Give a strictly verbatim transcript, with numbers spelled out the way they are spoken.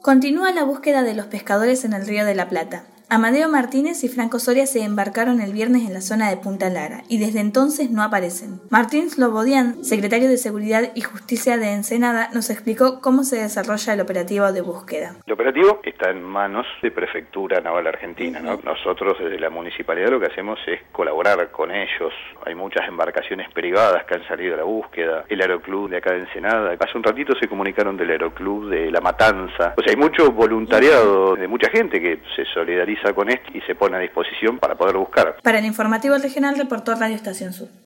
Continúa la búsqueda de los pescadores en el Río de la Plata. Amadeo Martínez y Franco Soria se embarcaron el viernes en la zona de Punta Lara y desde entonces no aparecen. Martín Slobodian, secretario de Seguridad y Justicia de Ensenada, nos explicó cómo se desarrolla el operativo de búsqueda. El operativo está en manos de Prefectura Naval Argentina, ¿no? Nosotros desde la municipalidad lo que hacemos es colaborar con ellos. Hay muchas embarcaciones privadas que han salido a la búsqueda. El Aeroclub de acá de Ensenada. Hace un ratito se comunicaron del Aeroclub de La Matanza. O sea, hay mucho voluntariado de mucha gente que se solidariza con esto y se pone a disposición para poder buscar. Para el Informativo Regional reportó Radio Estación Sur.